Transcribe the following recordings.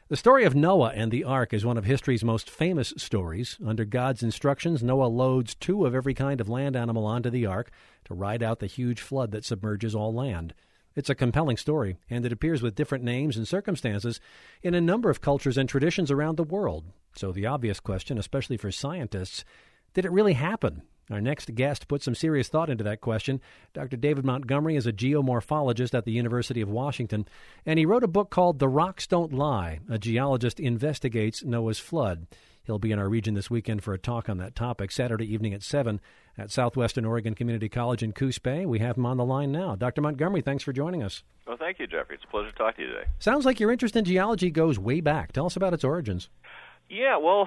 The story of Noah and the ark is one of history's most famous stories. Under God's instructions, Noah loads 2 of every kind of land animal onto the ark to ride out the huge flood that submerges all land. It's a compelling story, and it appears with different names and circumstances in a number of cultures and traditions around the world. So the obvious question, especially for scientists, did it really happen? Our next guest put some serious thought into that question. Dr. David Montgomery is a geomorphologist at the University of Washington, and he wrote a book called The Rocks Don't Lie. A geologist investigates Noah's flood. He'll be in our region this weekend for a talk on that topic, Saturday evening at 7 at Southwestern Oregon Community College in Coos Bay. We have him on the line now. Dr. Montgomery, thanks for joining us. Well, thank you, Jeffrey. It's a pleasure to talk to you today. Sounds like your interest in geology goes way back. Tell us about its origins. Yeah, well,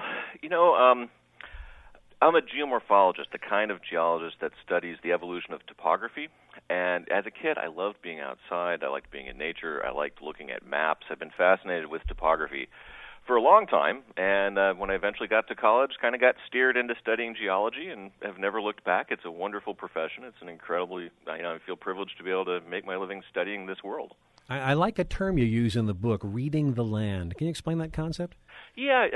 I'm a geomorphologist, the kind of geologist that studies the evolution of topography. And as a kid, I loved being outside. I liked being in nature. I liked looking at maps. I've been fascinated with topography for a long time. And when I eventually got to college, kind of got steered into studying geology and have never looked back. It's a wonderful profession. It's an incredibly, I feel privileged to be able to make my living studying this world. I like a term you use in the book, reading the land. Can you explain that concept? Yeah,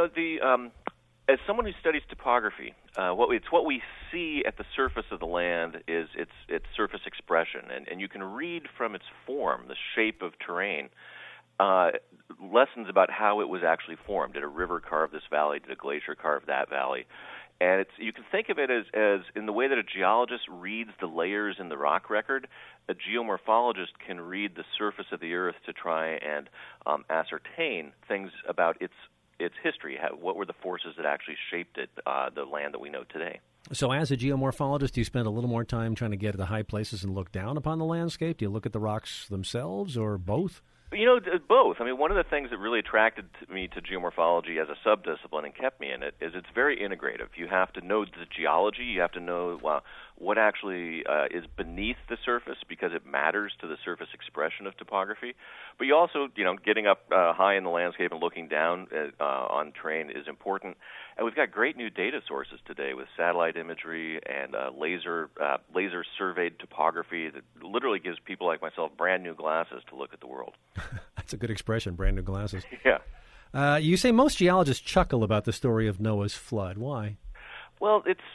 as someone who studies topography, what we see at the surface of the land is its surface expression, and you can read from its form, the shape of terrain, lessons about how it was actually formed. Did a river carve this valley? Did a glacier carve that valley? And you can think of it as in the way that a geologist reads the layers in the rock record, a geomorphologist can read the surface of the earth to try and ascertain things about its history. What were the forces that actually shaped it, the land that we know today? So as a geomorphologist, do you spend a little more time trying to get to the high places and look down upon the landscape? Do you look at the rocks themselves, or both? Both. One of the things that really attracted me to geomorphology as a subdiscipline and kept me in it is it's very integrative. You have to know the geology. You have to know what actually is beneath the surface because it matters to the surface expression of topography. But you also, getting up high in the landscape and looking down on terrain is important. And we've got great new data sources today with satellite imagery and laser surveyed topography that literally gives people like myself brand new glasses to look at the world. That's a good expression, brand new glasses. Yeah. You say most geologists chuckle about the story of Noah's flood. Why? Well, it's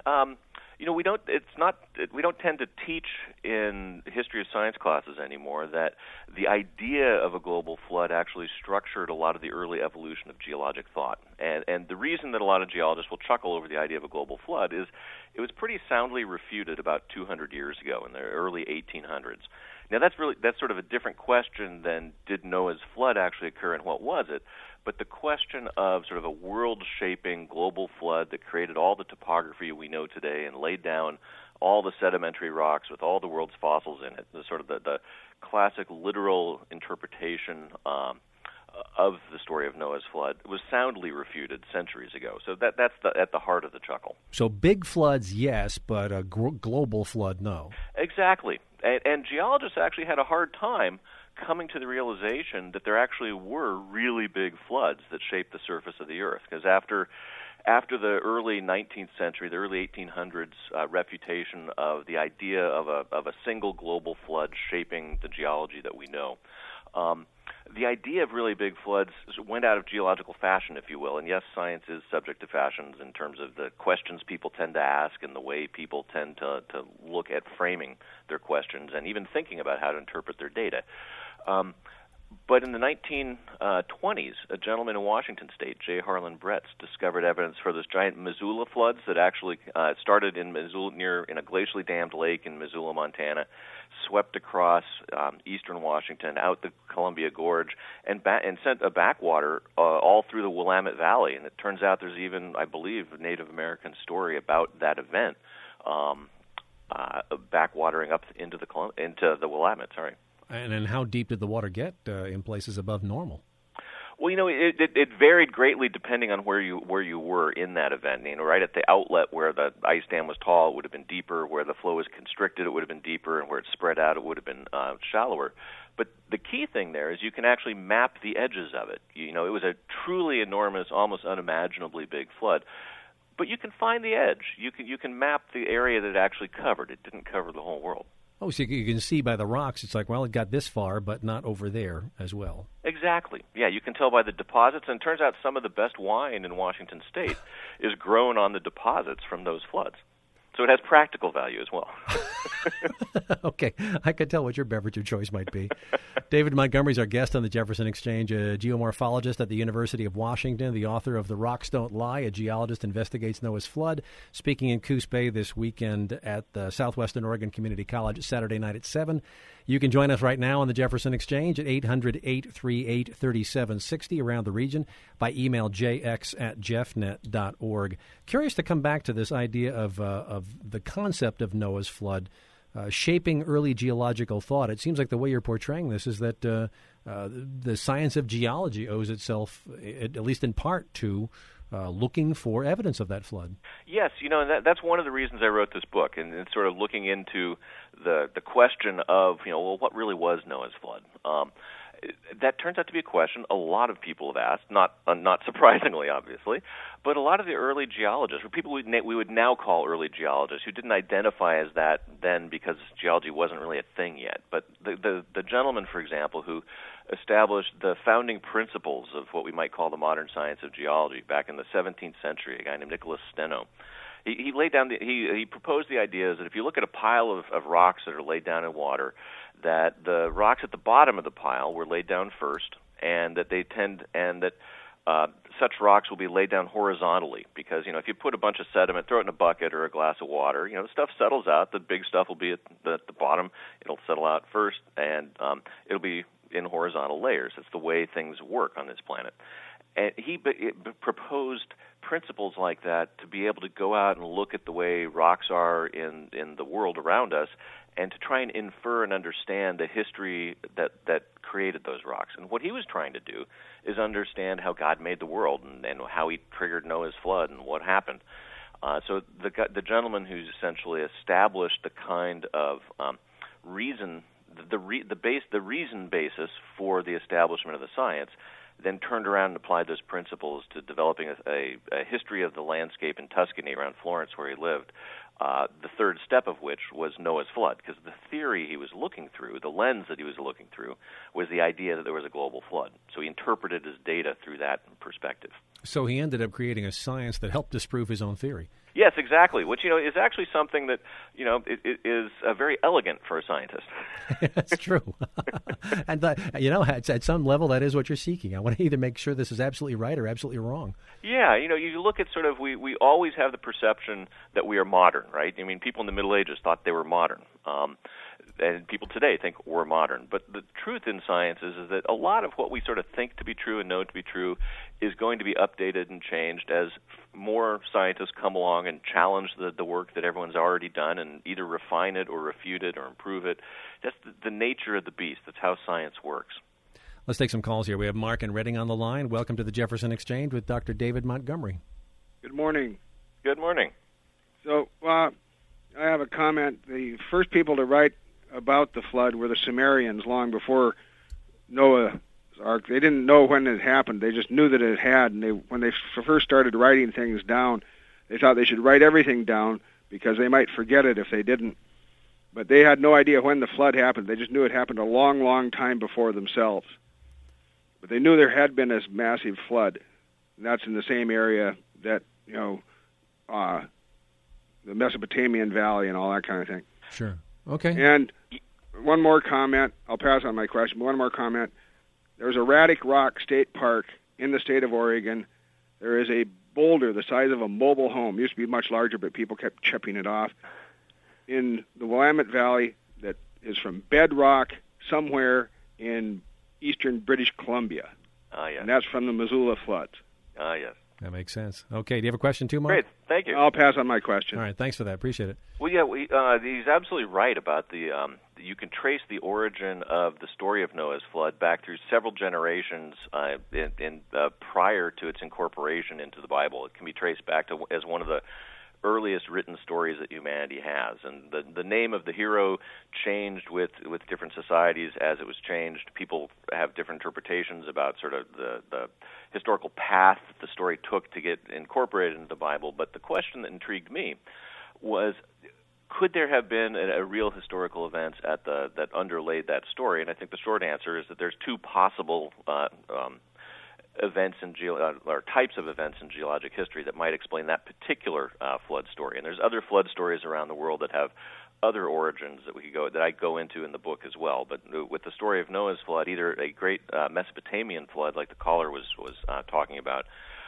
we don't tend to teach in history of science classes anymore that the idea of a global flood actually structured a lot of the early evolution of geologic thought. And the reason that a lot of geologists will chuckle over the idea of a global flood is it was pretty soundly refuted about 200 years ago in the early 1800s. Now that's sort of a different question than did Noah's flood actually occur and what was it? But the question of sort of a world-shaping global flood that created all the topography we know today and laid down all the sedimentary rocks with all the world's fossils in it, the classic literal interpretation of the story of Noah's flood was soundly refuted centuries ago. So that's at the heart of the chuckle. So big floods, yes, but a global flood, no. Exactly. And geologists actually had a hard time coming to the realization that there actually were really big floods that shaped the surface of the earth. Because after the early 19th century, the early 1800s refutation of the idea of a single global flood shaping the geology that we know, the idea of really big floods went out of geological fashion, if you will. And yes, science is subject to fashions in terms of the questions people tend to ask and the way people tend to look at framing their questions and even thinking about how to interpret their data. But in the 1920s, a gentleman in Washington State, J. Harlan Bretz, discovered evidence for this giant Missoula floods that actually started in Missoula, in a glacially dammed lake in Missoula, Montana, swept across eastern Washington, out the Columbia Gorge, and sent a backwater all through the Willamette Valley. And it turns out there's even, I believe, a Native American story about that event, backwatering up into the Willamette. Sorry. And how deep did the water get in places above normal? Well, it varied greatly depending on where you were in that event. Right at the outlet where the ice dam was tall, it would have been deeper. Where the flow was constricted, it would have been deeper, and where it spread out, it would have been shallower. But the key thing there is you can actually map the edges of it. It was a truly enormous, almost unimaginably big flood. But you can find the edge. You can map the area that it actually covered. It didn't cover the whole world. Oh, so you can see by the rocks, it's like, well, it got this far, but not over there as well. Exactly. Yeah, you can tell by the deposits, and it turns out some of the best wine in Washington State is grown on the deposits from those floods. So it has practical value as well. Okay, I could tell what your beverage of choice might be. David Montgomery is our guest on the Jefferson Exchange, a geomorphologist at the University of Washington, the author of The Rocks Don't Lie, a geologist investigates Noah's flood, speaking in Coos Bay this weekend at the Southwestern Oregon Community College Saturday night at 7. You can join us right now on the Jefferson Exchange at 800-838-3760 around the region, by email jx@jeffnet.org. Curious to come back to this idea of the concept of Noah's flood shaping early geological thought. It seems like the way you're portraying this is that the science of geology owes itself, at least in part, to looking for evidence of that flood. Yes, and that's one of the reasons I wrote this book, and sort of looking into the question of, well, what really was Noah's flood? That turns out to be a question a lot of people have asked, not surprisingly, obviously, but a lot of the early geologists, or people we would now call early geologists, who didn't identify as that then because geology wasn't really a thing yet. But the gentleman, for example, who established the founding principles of what we might call the modern science of geology back in the 17th century, a guy named Nicholas Steno, he laid down he proposed the idea that if you look at a pile of rocks that are laid down in water, that the rocks at the bottom of the pile were laid down first, and that such rocks will be laid down horizontally, because if you put a bunch of sediment, throw it in a bucket or a glass of water, the stuff settles out. The big stuff will be at the bottom. It'll settle out first, and it'll be in horizontal layers. It's the way things work on this planet. And he proposed principles like that to be able to go out and look at the way rocks are in the world around us, and to try and infer and understand the history that created those rocks. And what he was trying to do is understand how God made the world, and how he triggered Noah's flood and what happened. So the gentleman who's essentially established the kind of reason, the reason basis for the establishment of the science, then turned around and applied those principles to developing a history of the landscape in Tuscany around Florence, where he lived. The third step of which was Noah's flood, because the theory he was looking through, the lens that he was looking through, was the idea that there was a global flood. So he interpreted his data through that perspective. So he ended up creating a science that helped disprove his own theory. Yes, exactly, which is actually something that it is very elegant for a scientist. That's true. And at some level that is what you're seeking. I want to either make sure this is absolutely right or absolutely wrong. Yeah, you look at sort of, we always have the perception that we are modern, right? I mean, people in the Middle Ages thought they were modern. And people today think we're modern. But the truth in science is that a lot of what we sort of think to be true and know to be true is going to be updated and changed as more scientists come along and challenge the work that everyone's already done, and either refine it or refute it or improve it. That's the nature of the beast. That's how science works. Let's take some calls here. We have Mark and Reading on the line. Welcome to the Jefferson Exchange with Dr. David Montgomery. Good morning. Good morning. So I have a comment. The first people to write about the flood were the Sumerians long before Noah's Ark. They didn't know when it happened. They just knew that it had. And when they first started writing things down, they thought they should write everything down because they might forget it if they didn't. But they had no idea when the flood happened. They just knew it happened a long, long time before themselves. But they knew there had been this massive flood. And that's in the same area that, the Mesopotamian Valley and all that kind of thing. Sure. Okay. And one more comment. I'll pass on my question. But one more comment. There's a Radic Rock State Park in the state of Oregon. There is a boulder the size of a mobile home. It used to be much larger, but people kept chipping it off. In the Willamette Valley that is from bedrock somewhere in eastern British Columbia. Yes. And that's from the Missoula floods. Yes. That makes sense. Okay, do you have a question too, Mark? Great, thank you. I'll pass on my question. All right, thanks for that. Appreciate it. Well, yeah, he's absolutely right about you can trace the origin of the story of Noah's flood back through several generations prior to its incorporation into the Bible. It can be traced back to as one of the earliest written stories that humanity has. And the name of the hero changed with different societies as it was changed. People have different interpretations about sort of the historical path that the story took to get incorporated into the Bible. But the question that intrigued me was, could there have been a real historical event that underlaid that story? And I think the short answer is that there's two possible events or types of events in geologic history that might explain that particular flood story. And there's other flood stories around the world that have other origins that I go into in the book as well. But with the story of Noah's flood, either a great Mesopotamian flood like the caller was talking about,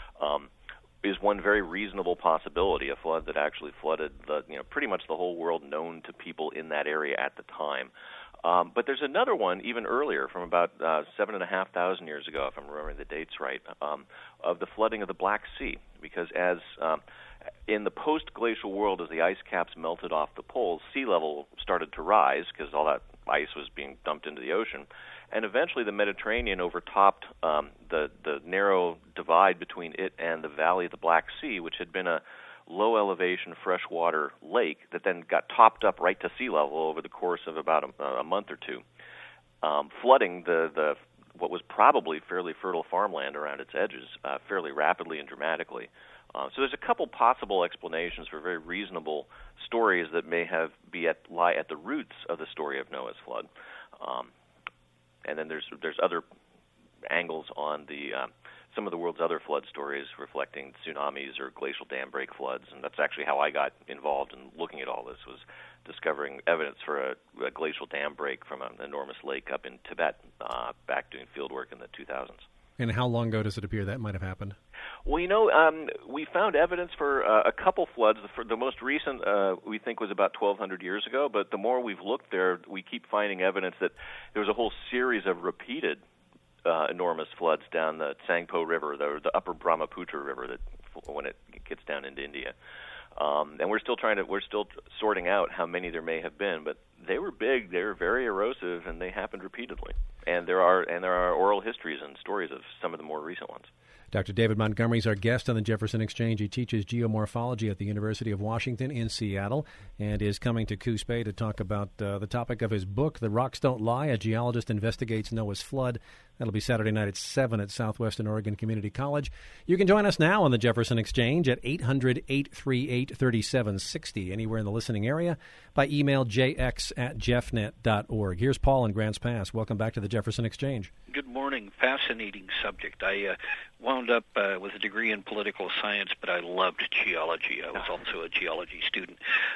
is one very reasonable possibility, a flood that actually flooded pretty much the whole world known to people in that area at the time. But there's another one even earlier, from about 7,500 years ago, if I'm remembering the dates right, of the flooding of the Black Sea. Because as in the post-glacial world, as the ice caps melted off the poles, sea level started to rise because all that ice was being dumped into the ocean. And eventually the Mediterranean overtopped the narrow divide between it and the valley of the Black Sea, which had been a low-elevation freshwater lake that then got topped up right to sea level over the course of about a month or two, flooding the what was probably fairly fertile farmland around its edges fairly rapidly and dramatically. So there's a couple possible explanations for very reasonable stories that may lie at the roots of the story of Noah's flood. And then there's other angles on some of the world's other flood stories reflecting tsunamis or glacial dam break floods, and that's actually how I got involved in looking at all this, was discovering evidence for a glacial dam break from an enormous lake up in Tibet back doing field work in the 2000s. And how long ago does it appear that might have happened? Well, we found evidence for a couple floods. The most recent, we think, was about 1,200 years ago, but the more we've looked there, we keep finding evidence that there was a whole series of repeated enormous floods down the Tsangpo River, the upper Brahmaputra River, when it gets down into India. And we're still sorting out how many there may have been, but they were big, they were very erosive, and they happened repeatedly. And there are oral histories and stories of some of the more recent ones. Dr. David Montgomery is our guest on the Jefferson Exchange. He teaches geomorphology at the University of Washington in Seattle and is coming to Coos Bay to talk about the topic of his book, The Rocks Don't Lie, A Geologist Investigates Noah's Flood. That'll be Saturday night at 7 at Southwestern Oregon Community College. You can join us now on the Jefferson Exchange at 800-838-3760, anywhere in the listening area, by email jx@jeffnet.org. Here's Paul in Grants Pass. Welcome back to the Jefferson Exchange. Good morning. Fascinating subject. I wound up with a degree in political science, but I loved geology. I was also a geology student.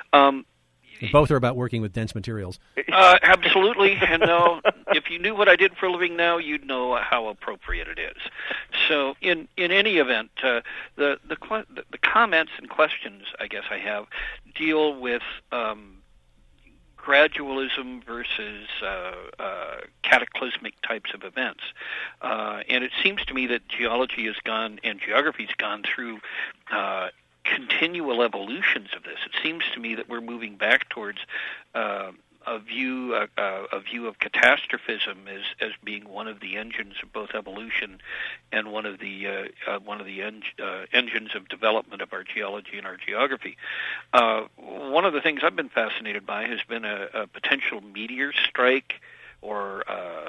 Both are about working with dense materials. Absolutely. And if you knew what I did for a living now, you'd know how appropriate it is. So in any event, the comments and questions, I guess I have, deal with gradualism versus cataclysmic types of events. And it seems to me that geology has gone, and geography's gone through continual evolutions of this. It seems to me that we're moving back towards a view of catastrophism as being one of the engines of both evolution and one of the engines of development of our geology and our geography. One of the things I've been fascinated by has been a potential meteor strike or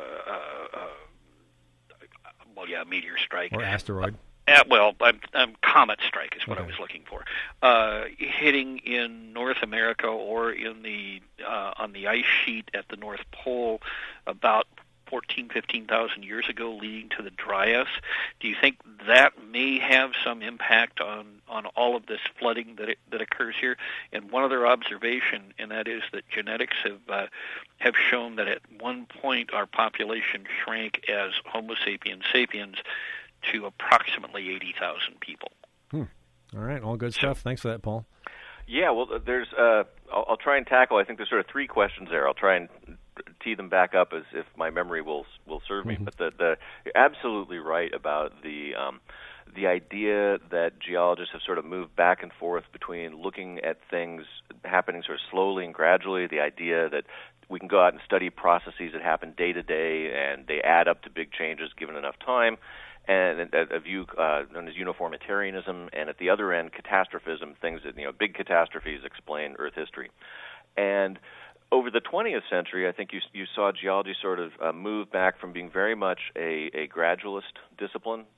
meteor strike or asteroid. Comet strike is what I was looking for. Hitting in North America or in on the ice sheet at the North Pole about 15,000 years ago, leading to the Dryas. Do you think that may have some impact on all of this flooding that occurs here? And one other observation, and that is that genetics have shown that at one point our population shrank as Homo sapiens sapiens to approximately 80,000 people. All right, all good stuff. Thanks for that, Paul. Yeah, well, there's. I'll try and tackle. I think there's sort of three questions there. I'll try and tee them back up as if my memory will serve me. But you're absolutely right about the idea that geologists have sort of moved back and forth between looking at things happening sort of slowly and gradually. The idea that we can go out and study processes that happen day to day and they add up to big changes given enough time. And a view known as uniformitarianism, and at the other end, catastrophism, things that, big catastrophes explain Earth history. And over the 20th century, I think you saw geology sort of move back from being very much a gradualist discipline to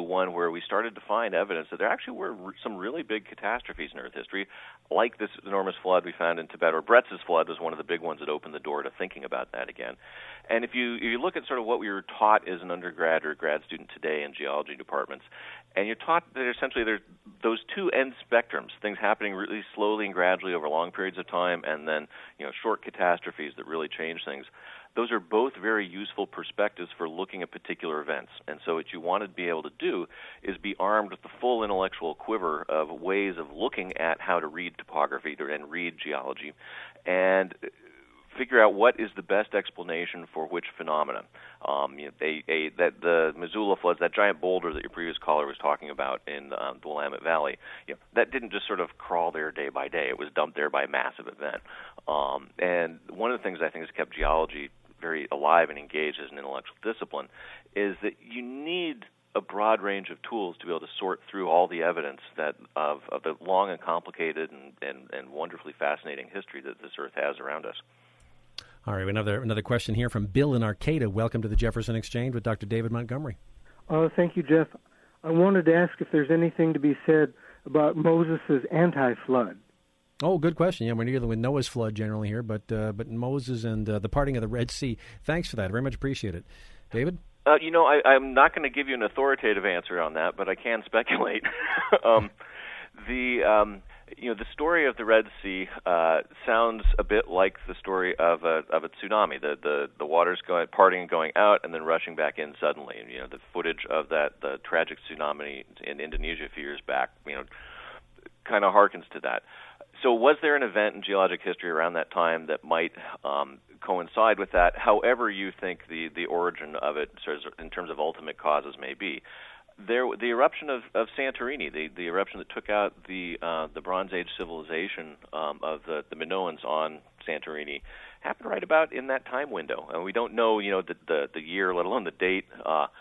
one where we started to find evidence that there actually were some really big catastrophes in Earth history, like this enormous flood we found in Tibet, or Bretz's flood was one of the big ones that opened the door to thinking about that again. And if you look at sort of what we were taught as an undergrad or grad student today in geology departments, and you're taught that essentially there's those two end spectrums, things happening really slowly and gradually over long periods of time, and then short catastrophes that really change things. Those are both very useful perspectives for looking at particular events. And so what you want to be able to do is be armed with the full intellectual quiver of ways of looking at how to read topography and read geology, and figure out what is the best explanation for which phenomena. That the Missoula floods, that giant boulder that your previous caller was talking about in the Willamette Valley, that didn't just sort of crawl there day by day. It was dumped there by a massive event. And one of the things I think has kept geology very alive and engaged as an intellectual discipline is that you need a broad range of tools to be able to sort through all the evidence that of the long and complicated and wonderfully fascinating history that this Earth has around us. All right, another question here from Bill in Arcata. Welcome to the Jefferson Exchange with Dr. David Montgomery. Thank you, Jeff. I wanted to ask if there's anything to be said about Moses' anti-flood. Oh, good question. Yeah, we're dealing with Noah's flood generally here, but Moses and the parting of the Red Sea. Thanks for that. Very much appreciate it. David? I'm not going to give you an authoritative answer on that, but I can speculate. The story of the Red Sea sounds a bit like the story of a tsunami. The waters parting and going out, and then rushing back in suddenly. And, the footage of the tragic tsunami in Indonesia a few years back, kind of harkens to that. So, was there an event in geologic history around that time that might coincide with that? However, you think the origin of it, in terms of ultimate causes, may be. The eruption of Santorini, the eruption that took out the Bronze Age civilization of the Minoans on Santorini, happened right about in that time window, and we don't know, the year, let alone the date of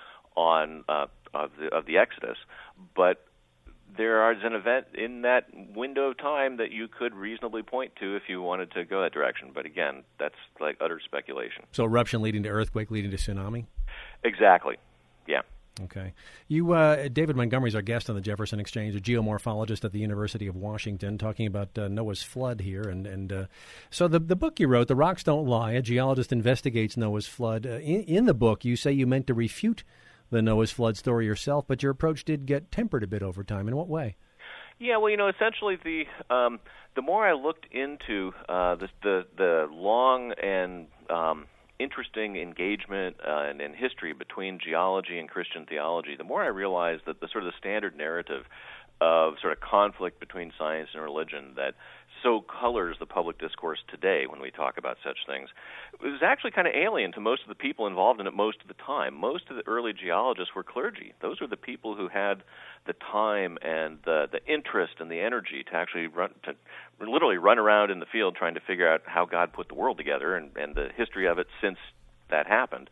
the Exodus, but there is an event in that window of time that you could reasonably point to if you wanted to go that direction. But again, that's like utter speculation. So eruption leading to earthquake leading to tsunami? Exactly. Yeah. Okay. You, David Montgomery is our guest on the Jefferson Exchange, a geomorphologist at the University of Washington, talking about Noah's flood here. And so the book you wrote, The Rocks Don't Lie, a geologist investigates Noah's flood. In the book, you say you meant to refute the Noah's flood story yourself, but your approach did get tempered a bit over time. In what way? Yeah, well, essentially the more I looked into the long and interesting engagement and history between geology and Christian theology, the more I realized that the sort of the standard narrative of sort of conflict between science and religion that so colors the public discourse today when we talk about such things, it was actually kind of alien to most of the people involved in it most of the time. Most of the early geologists were clergy. Those were the people who had the time and the interest and the energy to actually literally run around in the field trying to figure out how God put the world together and the history of it since that happened.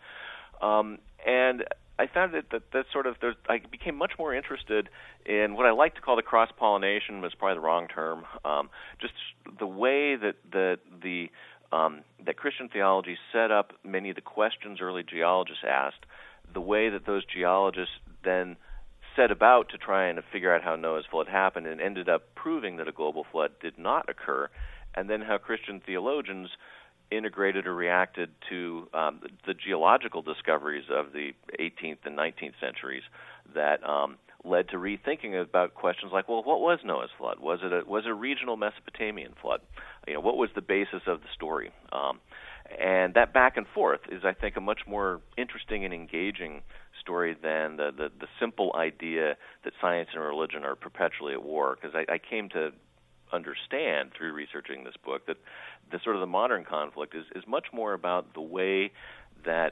And I found I became much more interested in what I like to call the cross-pollination, was probably the wrong term, just the way that Christian theology set up many of the questions early geologists asked, the way that those geologists then set about to try and figure out how Noah's flood happened and ended up proving that a global flood did not occur, and then how Christian theologians integrated or reacted to the geological discoveries of the 18th and 19th centuries that led to rethinking about questions like, well, what was Noah's flood? Was it a regional Mesopotamian flood? What was the basis of the story? And that back and forth is, I think, a much more interesting and engaging story than the simple idea that science and religion are perpetually at war. Because I came to understand through researching this book that the modern conflict is much more about the way that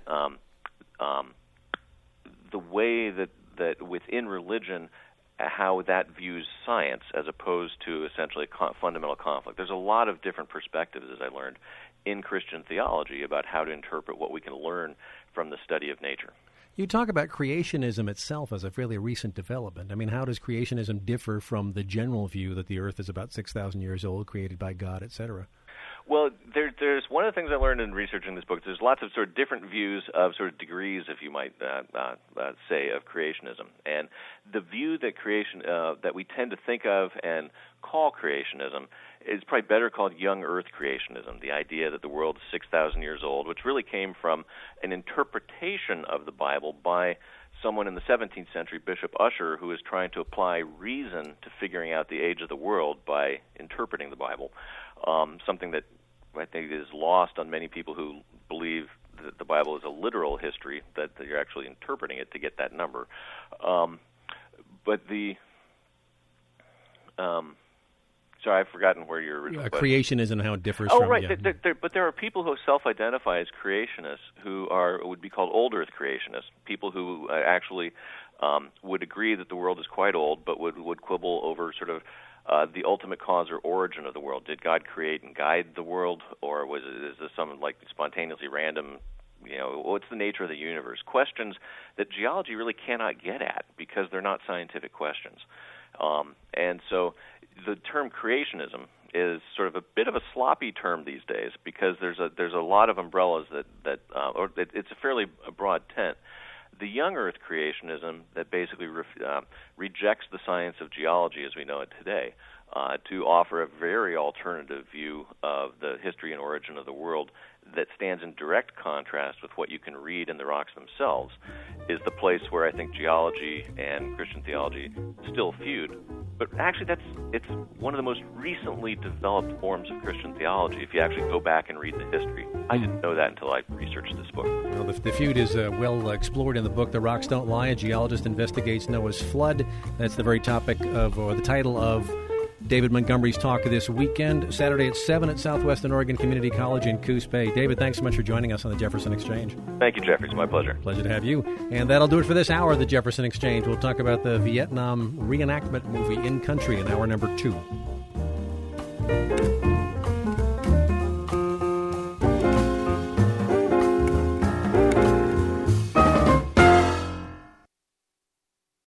within religion, how that views science as opposed to essentially fundamental conflict. There's a lot of different perspectives, as I learned, in Christian theology about how to interpret what we can learn from the study of nature. You talk about creationism itself as a fairly recent development. I mean, how does creationism differ from the general view that the earth is about 6,000 years old, created by God, etc.? Well, there's one of the things I learned in researching this book. There's lots of sort of different views of sort of degrees, if you might say, of creationism. And the view that that we tend to think of and call creationism is probably better called young Earth creationism. The idea that the world is 6,000 years old, which really came from an interpretation of the Bible by someone in the 17th century, Bishop Ussher, who was trying to apply reason to figuring out the age of the world by interpreting the Bible. Something that I think is lost on many people who believe that the Bible is a literal history, that you're actually interpreting it to get that number. Sorry, I've forgotten where your original creationism and how it differs from... Oh, right. Yeah. But there are people who self-identify as creationists who would be called old Earth creationists, people who actually would agree that the world is quite old, but would quibble over sort of the ultimate cause or origin of the world. Did God create and guide the world, or is this some like spontaneously random? What's the nature of the universe? Questions that geology really cannot get at because they're not scientific questions. And so the term creationism is sort of a bit of a sloppy term these days because there's a lot of umbrellas or it's a fairly broad tent. The young Earth creationism that basically rejects the science of geology as we know it today to offer a very alternative view of the history and origin of the world that stands in direct contrast with what you can read in the rocks themselves is the place where I think geology and Christian theology still feud. But actually it's one of the most recently developed forms of Christian theology if you actually go back and read the history. I didn't know that until I researched this book. Well, the feud is well explored in the book The Rocks Don't Lie. A geologist investigates Noah's flood. That's the very topic of, or the title of, David Montgomery's talk this weekend, Saturday at 7 at Southwestern Oregon Community College in Coos Bay. David, thanks so much for joining us on the Jefferson Exchange. Thank you, Jeffrey. It's my pleasure. Pleasure to have you. And that'll do it for this hour of the Jefferson Exchange. We'll talk about the Vietnam reenactment movie In Country in hour number 2.